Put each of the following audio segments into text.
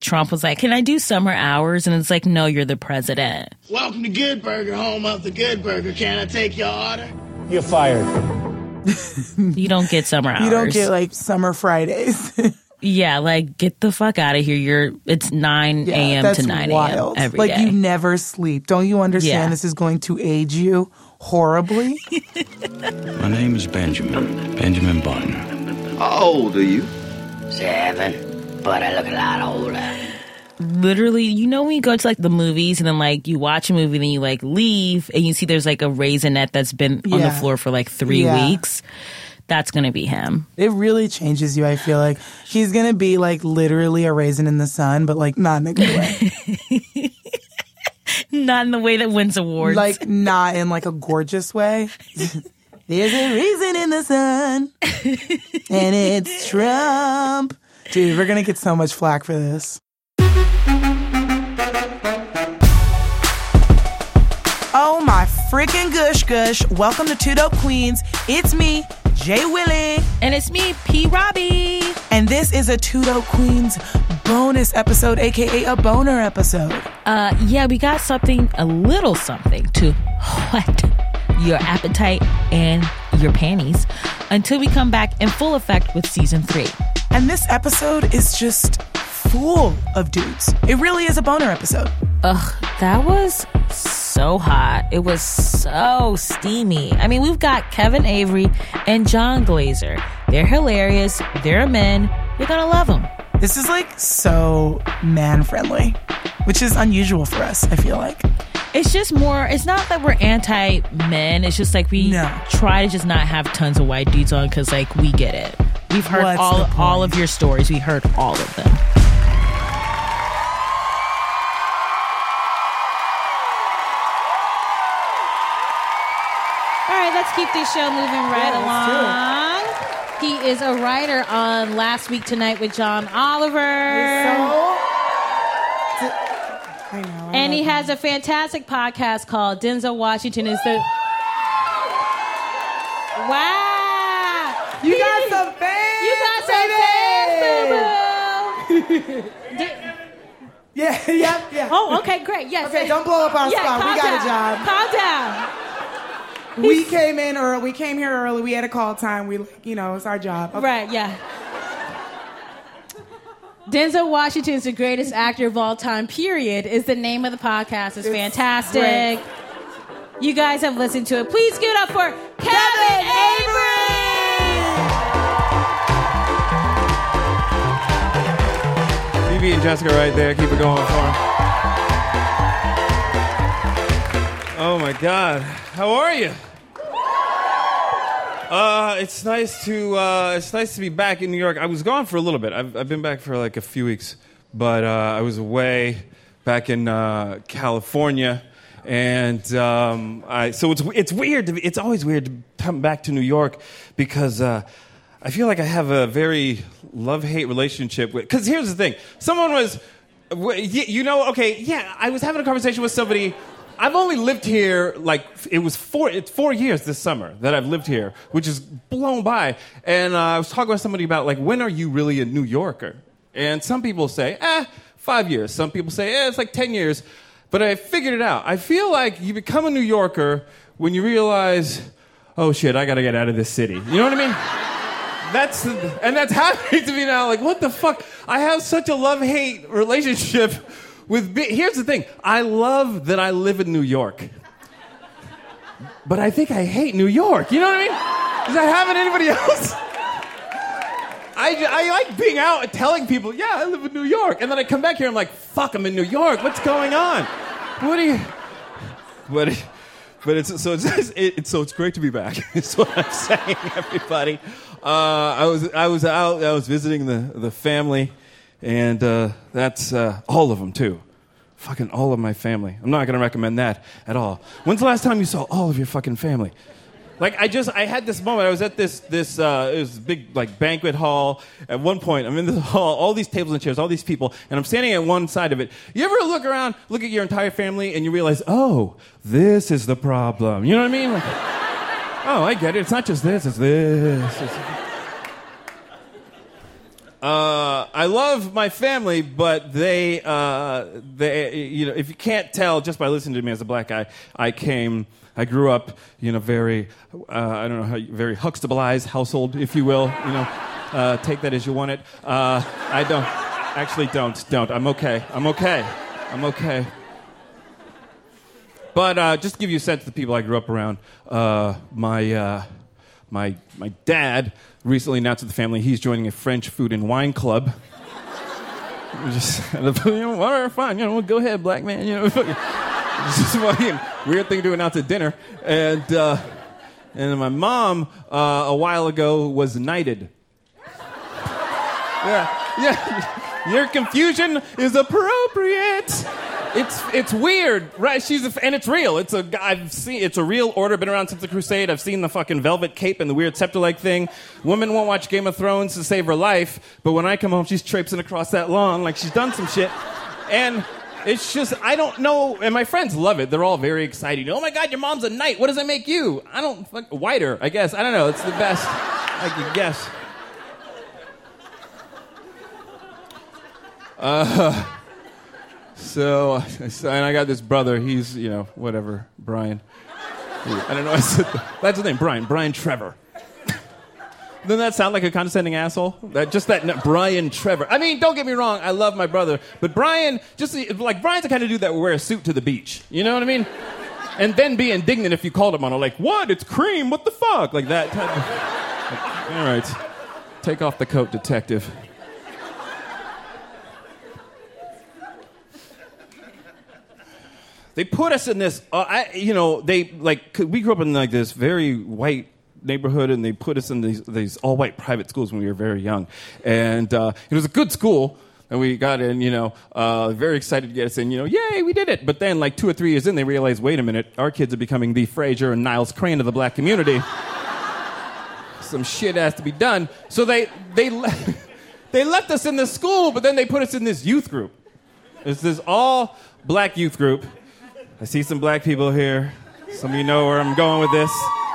Trump was like, can I do summer hours? And it's like, no, you're the president. Welcome to Good Burger, home of the Good Burger. Can I take your order? You're fired. You don't get summer hours. You don't get like summer Fridays. Yeah, like get the fuck out of here. It's 9 a.m. to 9 a.m. every like, day. you never sleep. Don't you understand? Yeah. This is going to age you horribly. My name is Benjamin Button. How old are you? 7, but I look a lot older. Literally, you know when you go to like the movies and then like you watch a movie and then you like leave and you see there's like a raisinette that's been on the floor for like 3 weeks? That's going to be him. It really changes you, I feel like. He's going to be like literally a raisin in the sun, but like not in a good way. Not in the way that wins awards. Like not in like a gorgeous way. There's a raisin in the sun and it's Trump. Dude, we're going to get so much flack for this. Oh my freaking gush. Welcome to Two Dope Queens. It's me, Jay Willie. And it's me, P. Robbie. And this is a Two Dope Queens bonus episode, aka a boner episode. Yeah, we got a little something to whet your appetite and your panties until we come back in full effect with season 3. And this episode is just full of dudes. It really is a boner episode. Ugh, that was so hot. It was so steamy. I mean, we've got Kevin Avery and John Glazer. They're hilarious. They're men. You're gonna love them. This is like so man-friendly, which is unusual for us, I feel like. It's just more, it's not that we're anti-men. It's just like we try to just not have tons of white dudes on because like we get it. We've heard all of your stories. We heard all of them. All right, let's keep this show moving right along. He is a writer on Last Week Tonight with John Oliver. And he has a fantastic podcast called Denzel Washington is the... Wow! You got some fans! You got some fans, boo-boo! Yeah. Oh, okay, great. Yes. Okay, don't blow up our spot. We got a job. Calm down. We came in early. We came here early. We had a call time. It's our job. Okay. Right, yeah. Denzel Washington is the greatest actor of all time, period, is the name of the podcast. It's fantastic. Great. You guys have listened to it. Please give it up for Kevin Avery! Phoebe and Jessica right there. Keep it going for them. Oh, my God. How are you? It's nice to be back in New York. I was gone for a little bit. I've been back for like a few weeks, but I was away back in California, and so it's weird. It's always weird to come back to New York because I feel like I have a very love-hate relationship with. Because here's the thing: someone was, I was having a conversation with somebody. I've only lived here, it's 4 years this summer that I've lived here, which is blown by. And I was talking with somebody about, when are you really a New Yorker? And some people say, 5 years. Some people say, it's like 10 years. But I figured it out. I feel like you become a New Yorker when you realize, oh, shit, I got to get out of this city. You know what I mean? That's happening to me now. Like, what the fuck? I have such a love-hate relationship here's the thing. I love that I live in New York. But I think I hate New York. You know what I mean? Does that happen to anybody else? I like being out and telling people, yeah, I live in New York. And then I come back here and I'm like, fuck, I'm in New York. What's going on? It's great to be back. Is what I'm saying, everybody. I was visiting the family. And that's all of them, too. Fucking all of my family. I'm not going to recommend that at all. When's the last time you saw all of your fucking family? I had this moment. I was at this it was a big, banquet hall. At one point, I'm in this hall, all these tables and chairs, all these people, and I'm standing at one side of it. You ever look around, look at your entire family, and you realize, oh, this is the problem. You know what I mean? Oh, I get it. It's not just this, it's this. I love my family, but they, if you can't tell just by listening to me as a black guy, I grew up in a very, very Huxtableized household, if you will. Take that as you want it. I don't. I'm okay. But just to give you a sense of the people I grew up around, my dad recently announced to the family he's joining a French food and wine club. Just, whatever, fine, well, go ahead, black man. It's just a fucking weird thing to announce at dinner. And my mom, a while ago, was knighted. Yeah. Your confusion is appropriate. It's weird, right? And it's real. It's a real order. Been around since the Crusade. I've seen the fucking velvet cape and the weird scepter-like thing. Woman won't watch Game of Thrones to save her life, but when I come home, she's traipsing across that lawn like she's done some shit. And it's just, I don't know. And my friends love it. They're all very excited. Oh my God, your mom's a knight. What does that make you? I don't, whiter, I guess. I don't know. It's the best I can guess. So, and I got this brother. He's, whatever, Brian. I don't know. That's his name, Brian Trevor. Doesn't that sound like a condescending asshole? Brian Trevor. I mean, don't get me wrong. I love my brother, but Brian, Brian's the kind of dude that would wear a suit to the beach. You know what I mean? And then be indignant if you called him on it, like, what? It's cream. What the fuck? Like that. All right, take off the coat, detective. They put us in this, we grew up in this very white neighborhood, and they put us in these all-white private schools when we were very young. And it was a good school, and we got in, very excited to get us in, yay, we did it. But then, 2 or 3 years in, they realized, wait a minute, our kids are becoming the Frasier and Niles Crane of the black community. Some shit has to be done. So they left us in this school, but then they put us in this youth group. It's this all-black youth group. I see some black people here. Some of you know where I'm going with this.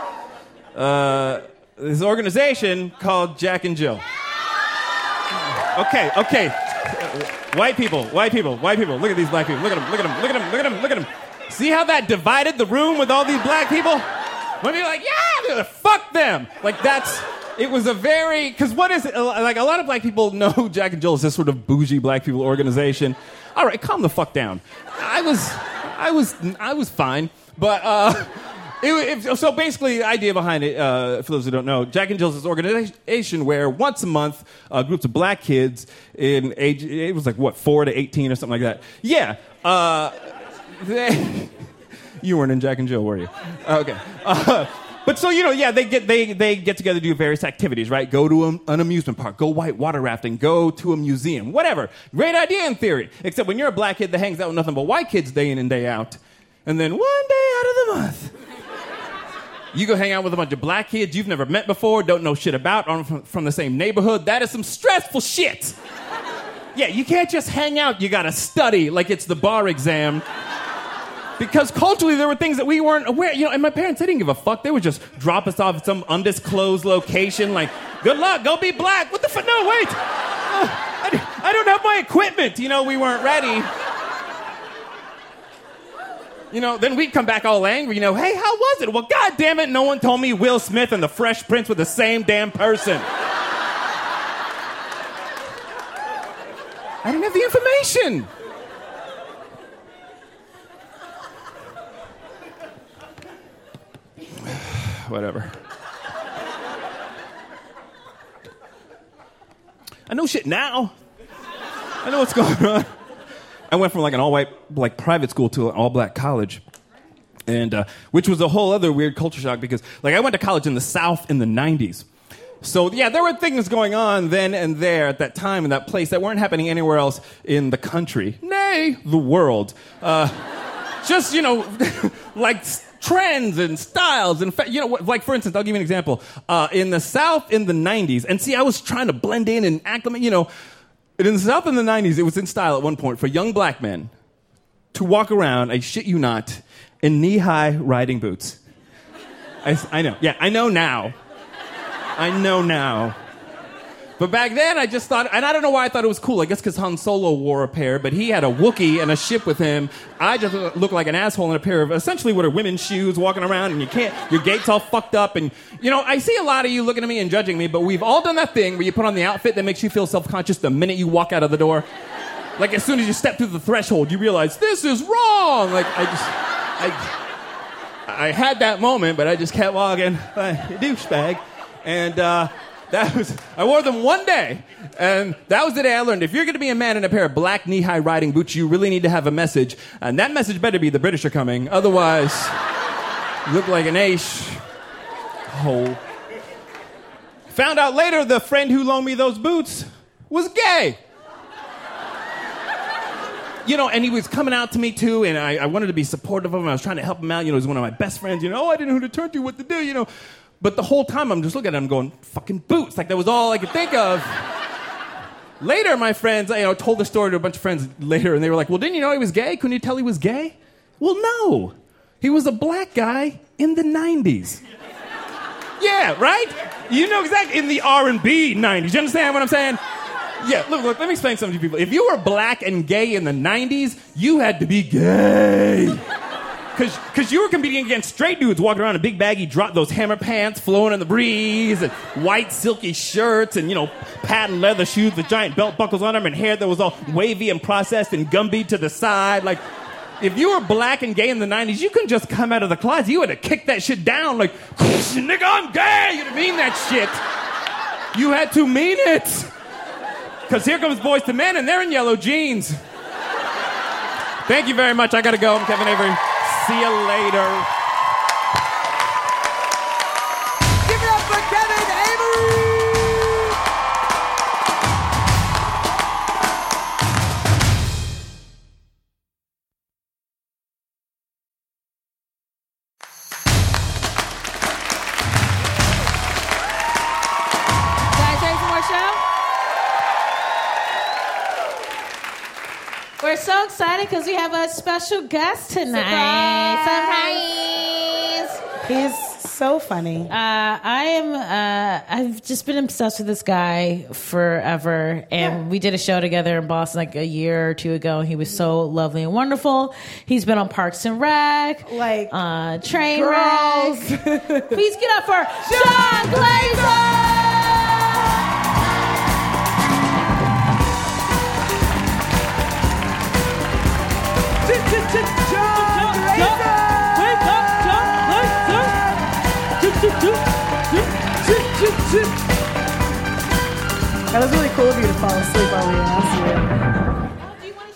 This organization called Jack and Jill. Okay. White people. Look at these black people. Look at them. See how that divided the room with all these black people? When you're like, yeah, fuck them. It was a very, because what is it? A lot of black people know Jack and Jill is this sort of bougie black people organization. All right, calm the fuck down. I was fine, but so basically the idea behind it, for those who don't know, Jack and Jill's is this organization where once a month, groups of black kids in age, it was 4 to 18 or something like that. Yeah, you weren't in Jack and Jill, were you? Okay. But so, they get together to do various activities, right? Go to an amusement park, go white water rafting, go to a museum, whatever. Great idea in theory. Except when you're a black kid that hangs out with nothing but white kids day in and day out, and then one day out of the month, you go hang out with a bunch of black kids you've never met before, don't know shit about, aren't from the same neighborhood. That is some stressful shit. Yeah, you can't just hang out. You gotta study like it's the bar exam. Because culturally, there were things that we weren't aware. And my parents, they didn't give a fuck. They would just drop us off at some undisclosed location, like, good luck, go be black. What the fuck? No, wait. I don't have my equipment. We weren't ready. Then we'd come back all angry, hey, how was it? Well, God damn it, no one told me Will Smith and the Fresh Prince were the same damn person. I didn't have the information. Whatever. I know shit now. I know what's going on. I went from an all-white private school to an all-black college, and which was a whole other weird culture shock because I went to college in the South in the 90s. So yeah, there were things going on then and there at that time in that place that weren't happening anywhere else in the country, nay, the world. Just trends and styles and for instance, I'll give you an example. In the South in the 90s, and see, I was trying to blend in and acclimate. In the South in the 90s, it was in style at one point for young black men to walk around, I shit you not, in knee-high riding boots. I know. Yeah, I know now. But back then, I just thought, and I don't know why I thought it was cool. I guess because Han Solo wore a pair, but he had a Wookiee and a ship with him. I just looked like an asshole in a pair of essentially what are women's shoes, walking around, and your gait's all fucked up. And, I see a lot of you looking at me and judging me, but we've all done that thing where you put on the outfit that makes you feel self-conscious the minute you walk out of the door. Like, as soon as you step through the threshold, you realize, this is wrong! Like, I had that moment, but I just kept walking. Douchebag. And, I wore them one day, and that was the day I learned if you're going to be a man in a pair of black knee-high riding boots, you really need to have a message, and that message better be the British are coming. Otherwise, you look like an ace. Oh. Found out later the friend who loaned me those boots was gay. And he was coming out to me, too, and I wanted to be supportive of him. I was trying to help him out. He was one of my best friends. I didn't know who to turn to, what to do, But the whole time, I'm just looking at him going, fucking boots. Like, that was all I could think of. Later, my friends, told the story to a bunch of friends later, and they were like, well, didn't you know he was gay? Couldn't you tell he was gay? Well, no. He was a black guy in the 90s. Yeah, right? You know exactly. In the R&B 90s. You understand what I'm saying? Yeah, look, let me explain something to you people. If you were black and gay in the 90s, you had to be gay. Because you were competing against straight dudes walking around in big baggy those hammer pants flowing in the breeze, and white silky shirts, and, patent leather shoes with giant belt buckles on them, and hair that was all wavy and processed and Gumby to the side. Like, if you were black and gay in the 90s, you couldn't just come out of the closet. You had to kick that shit down like, nigga, I'm gay. You didn't mean that shit. You had to mean it. Because here comes Boyz II Men, and they're in yellow jeans. Thank you very much. I got to go. I'm Kevin Avery. See you later. Give it up for Kevin Avery! Guys, ready for more show? We're so excited because we have a special guest tonight. Surprise! He's so funny. I've just been obsessed with this guy forever, and we did a show together in Boston like a year or two ago. He was so lovely and wonderful. He's been on Parks and Rec, Like, Train girls. Wreck. Please get up for John Glazer! That was really cool of you to fall asleep while we were announcing Oh, do you want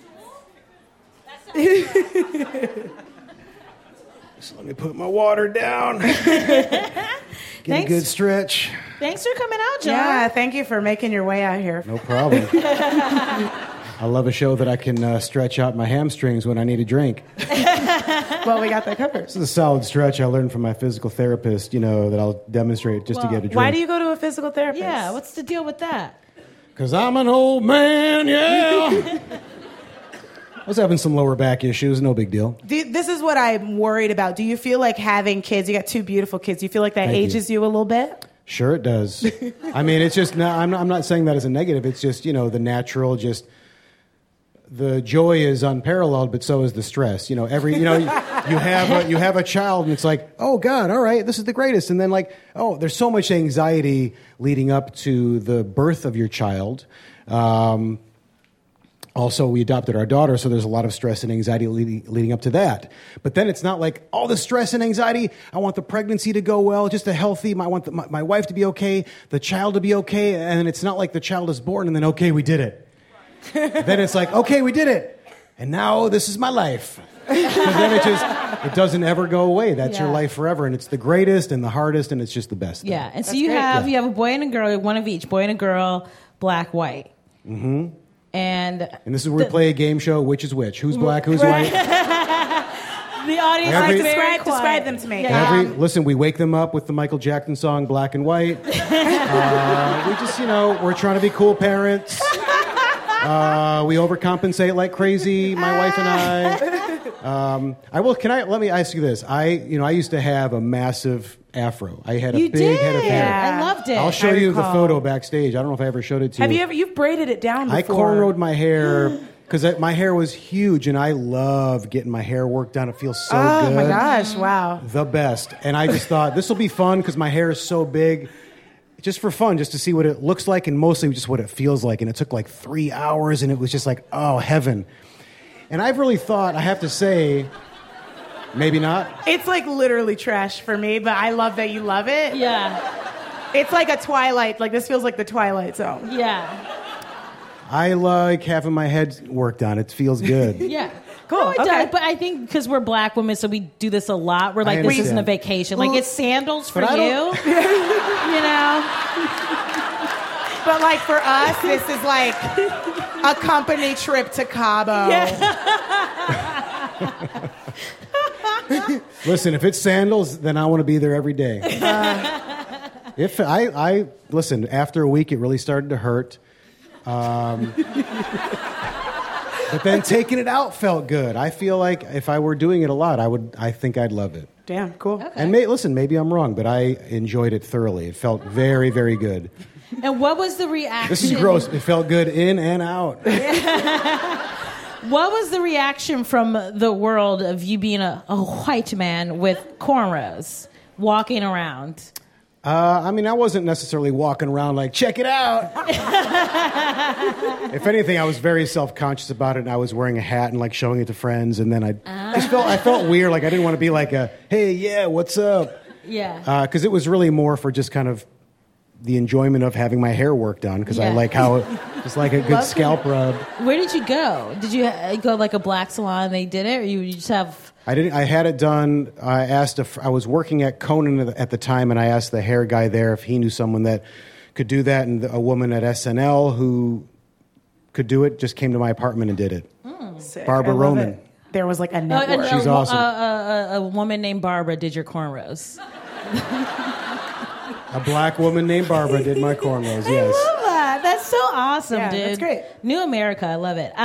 to share a stool? So let me put my water down. Get a good stretch. Thanks for coming out, John. Yeah, thank you for making your way out here. No problem. I love a show that I can stretch out my hamstrings when I need a drink. Well, we got that covered. This is a solid stretch I learned from my physical therapist, that I'll demonstrate just to get a drink. Why do you go to a physical therapist? Yeah, what's the deal with that? Because I'm an old man, yeah. I was having some lower back issues, no big deal. This is what I'm worried about. Do you feel like having kids, you got two beautiful kids, do you feel like that Thank ages you a little bit? Sure it does. I mean, it's just, I'm not saying that as a negative. It's just, the natural, just, the joy is unparalleled, but so is the stress. You have a child, and it's like, oh God, all right, this is the greatest. And then there's so much anxiety leading up to the birth of your child. Also, we adopted our daughter, so there's a lot of stress and anxiety leading up to that. But then it's not like all the stress and anxiety. I want the pregnancy to go well, just a healthy. I want my wife to be okay, the child to be okay, and it's not like the child is born and then okay, we did it. Then it's like, okay, we did it, and now this is my life. Because then it doesn't ever go away. That's your life forever, and it's the greatest and the hardest, and it's just the best. Yeah, and so you have a boy and a girl, one of each, boy and a girl, black, white. Mm-hmm. And this is where we play a game show, which is which. Who's black, who's white? The audience describe them to me. Listen, we wake them up with the Michael Jackson song, Black and White. We just, we're trying to be cool parents. We overcompensate like crazy, my wife and I. I will. Let me ask you this. I used to have a massive afro. I had a You big head of did. hair. I loved it. I'll show I you the recall. photo backstage. I don't know if I ever showed it to you. Have you ever? You've braided it down I before. cornrowed my hair because my hair was huge, and I love getting my hair worked done. It feels so Oh good. my gosh! Wow. The best. And I just thought this will be fun because my hair is so big. Just for fun, just to see what it looks like and mostly just what it feels like. And it took like 3 hours and it was just like, oh, heaven. And I've really thought, I have to say, maybe not. It's like literally trash for me, but I love that you love it. Yeah. It's like a Twilight. Like this feels like the Twilight Zone. Yeah. I like having my head worked on. It feels good. Yeah. Cool, No, it okay. does. But I think because we're black women, so we do this a lot. We're like, I this isn't a understand. vacation. Like, it's sandals for But I you. don't- You know? But like for us, this is like a company trip to Cabo. Listen, if it's sandals, then I want to be there every day. If I listen, after a week, it really started to hurt. But then taking it out felt good. I feel like if I were doing it a lot, I think I'd love it. Damn, cool. And listen, maybe I'm wrong, but I enjoyed it thoroughly. It felt very, very good. And what was the reaction? This is gross. It felt good in and out. What was the reaction from the world of you being a white man with cornrows walking around? I wasn't necessarily walking around like, check it out. If anything, I was very self-conscious about it, and I was wearing a hat and like showing it to friends, and then I felt weird. Like I didn't want to be like hey, yeah, what's up? Yeah. Because it was really more for just kind of the enjoyment of having my hair worked on, because I Yeah. like how it's like a good scalp rub. Where did you go? Did you go like a black salon and they did it, or you just have... I didn't. I had it done. I asked I was working at Conan at the time, and I asked the hair guy there if he knew someone that could do that, and a woman at SNL who could do it just came to my apartment and did it. Sick. Barbara I love Roman. it. There was like a network. She's awesome. A woman named Barbara did your cornrows. A black woman named Barbara did my cornrows. I Yes. love that. That's so awesome, Yeah, dude. that's great. New America, I love it.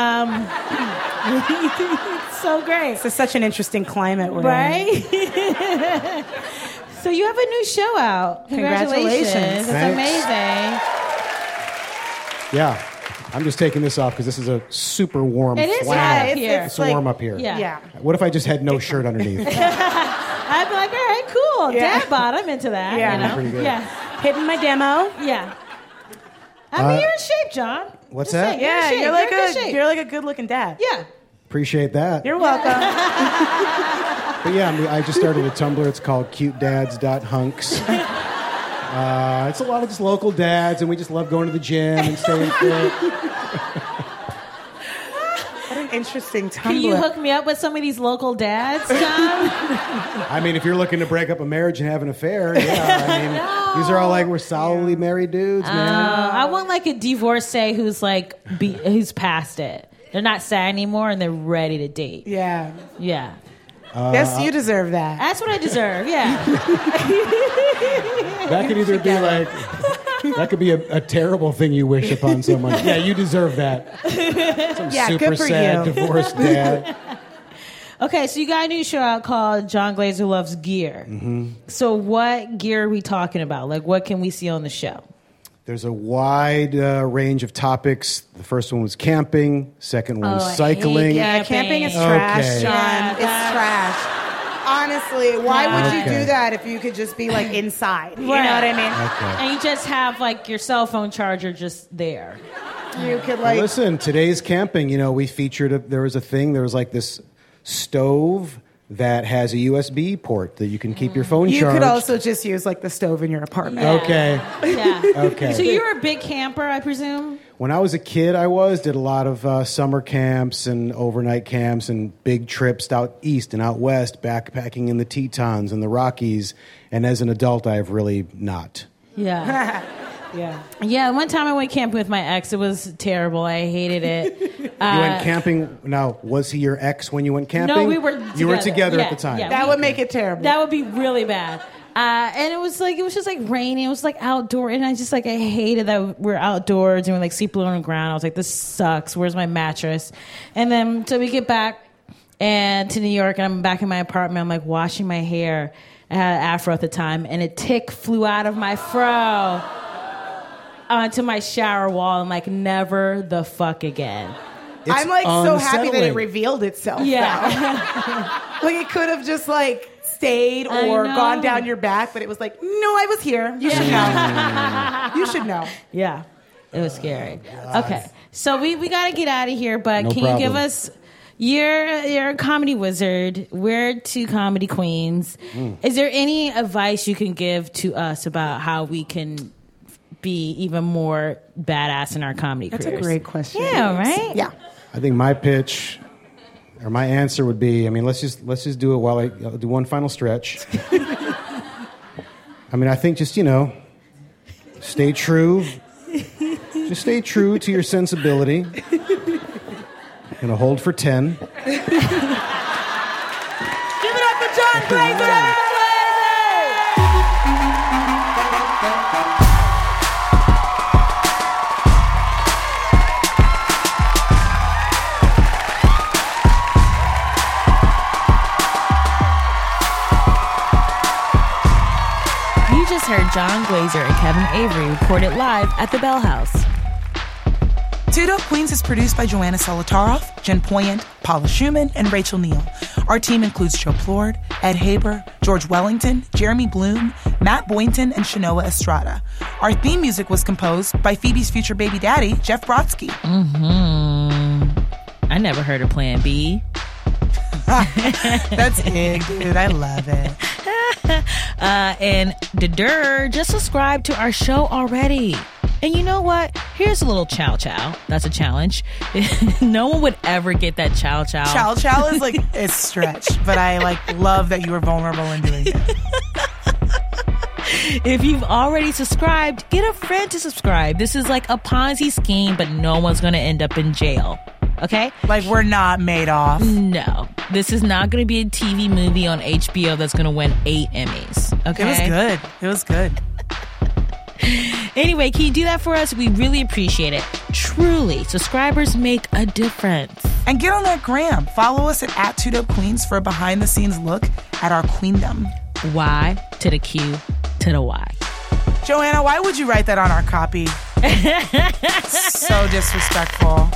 It's so great, This is such an interesting climate we're in. right? So you have a new show out. Congratulations! Congratulations. It's Thanks. amazing. Yeah. I'm just taking this off because this is a super warm It is flannel. hot it's- here. It's so warm up here. Yeah. Yeah. What if I just had no shirt underneath? I'd be like, all right, cool. Yeah. Dad bod, I'm into that. Yeah. You know? Pretty good. Yeah. Hitting my demo. Yeah. I mean, you're in shape, John. What's Just that? saying, Yeah, in shape. you're like in good shape. you're like a good-looking dad. Yeah. Appreciate that. You're welcome. But yeah, I just started a Tumblr. It's called cutedads.hunks. It's a lot of just local dads, and we just love going to the gym and staying fit. What an interesting Tumblr. Can you hook me up with some of these local dads, John? I mean, if you're looking to break up a marriage and have an affair, yeah. I mean, these are all like, we're solidly married dudes, man. I want like a divorcee who's like who's past it. They're not sad anymore and they're ready to date. Yeah. Yeah. Yes, you deserve that. That's what I deserve. Yeah. That could either be like, that could be a terrible thing you wish upon someone. Yeah, you deserve that. Some Yeah, super good for sad you. divorced dad. Okay, so you got a new show out called John Glazer Loves Gear. Mm-hmm. So what gear are we talking about? Like, what can we see on the show? There's a wide range of topics. The first one was camping. Second one Oh, I was hate cycling. Yeah, camping is trash, Okay. John. Yeah, It's trash. Honestly, why would you Okay. do that if you could just be like inside? You know Right. what I mean? Okay. And you just have like your cell phone charger just there. You could like Listen, today's camping, we featured, there was like this stove that has a USB port that you can keep your phone you charged. could also just use like the stove in your apartment. Okay. Yeah. Okay. So you're a big camper, I presume? When I was a kid, did a lot of summer camps and overnight camps and big trips out east and out west, backpacking in the Tetons and the Rockies. And as an adult, I have really not. Yeah. Yeah. Yeah, one time I went camping with my ex. It was terrible. I hated it. You went camping. Now, was he your ex when you went camping? No, we were together. You were together Yeah, at the time. yeah. That would make it terrible. That would be really bad. And it was just like raining. It was like outdoor. And I hated that we're outdoors and we're like sleeping on the ground. I was like, this sucks. Where's my mattress? And then, so we get back and to New York, and I'm back in my apartment. I'm like washing my hair. I had an afro at the time, and a tick flew out of my fro onto my shower wall. I'm like, never the fuck again. I'm like so happy that it unsettling. revealed itself. Yeah. Like it could have just like stayed or gone down your back, but it was like, no, I was here. You should know. You should know. Yeah. It was scary. Okay. So we got to get out of here, but No can problem. you give us you're a comedy wizard. We're two comedy queens. Is there any advice you can give to us about how we can be even more badass in our comedy That's careers? a great question. Yeah, right? Yeah. I think my pitch or my answer would be, I mean, let's just do it while I'll do one final stretch. I mean, I think just, stay true. Just stay true to your sensibility. Gonna hold for 10. Give it up for John Glazer! You just heard John Glazer and Kevin Avery recorded live at the Bell House. Two Dope Queens is produced by Joanna Solotaroff, Jen Poyant, Paula Schumann, and Rachel Neal. Our team includes Joe Plord, Ed Haber, George Wellington, Jeremy Bloom, Matt Boynton, and Shanoa Estrada. Our theme music was composed by Phoebe's future baby daddy, Jeff Brodsky. I never heard of Plan B. That's it, dude. I love it. And just subscribe to our show already. And you know what? Here's a little chow chow. That's a challenge. No one would ever get that chow chow. Chow chow is like a stretch, but I love that you were vulnerable in doing it. If you've already subscribed, get a friend to subscribe. This is like a Ponzi scheme, but no one's going to end up in jail. Okay? Like we're not made off. No. This is not going to be a TV movie on HBO that's going to win 8 Emmys. Okay? It was good. It was good. Anyway, can you do that for us? We really appreciate it. Truly, subscribers make a difference. And get on that gram. Follow us at Two Dope Queens for a behind-the-scenes look at our queendom. Y to the Q to the Y. Joanna, why would you write that on our copy? So disrespectful.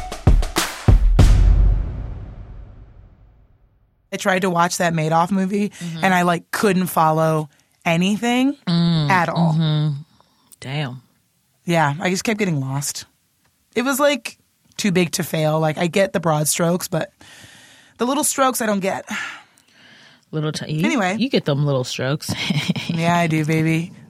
I tried to watch that Madoff movie, and I couldn't follow anything at all. Damn. Yeah, I just kept getting lost. It was too big to fail. I get the broad strokes, but the little strokes I don't get. Anyway. You get them little strokes. Yeah, I do, baby.